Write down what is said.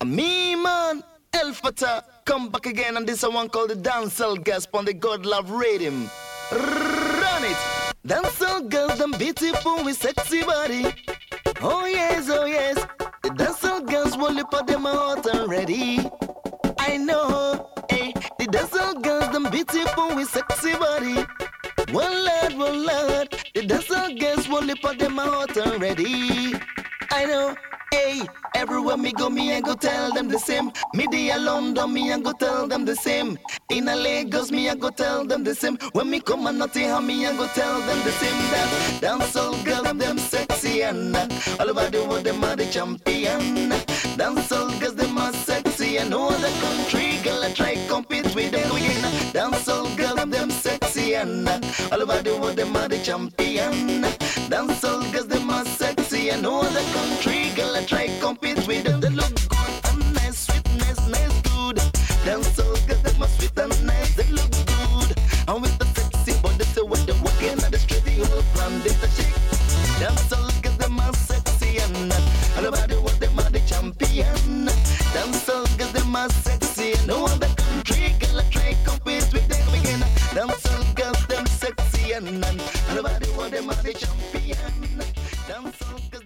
Me man, El Fatah, come back again, and this one called the Dancehall Gasp on the God Love Rhythm. Run it! Dancehall girls, them beautiful with sexy body. Oh yes, oh yes. The dancehall girls will lift up them out already. I know, hey. The dancehall girls, them beautiful with sexy body. One lad. The dancehall girls will lift up them out already. I know. Hey, everywhere me go, me I go tell them the same. Me dey London, me I go tell them the same. In a Lagos, me I go tell them the same. When me come and Nottingham, me I go tell them the same. That dancehall girls, them sexy and all over the world, them are the champion. Dancehall girls, them are sexy and no other country girl I try compete with them. Dancehall girls, them sexy and all over the world, them are the champion. Dancehall girls, them are sexy and no other country girl I try compete with them. They look good and nice, sweetness, nice, good. Dancehall girls, them are sweet and nice, they look good. And with the sexy body, so when they're walking on the street, the whole plan they a shake. Dancehall girls, them are sexy and all about the world, them are the champion. Dancehall girls, them are sexy and no other country girl I try compete with them again. Dancehall girls, them sexy and all about the world, them are the champion. Dancehall girls.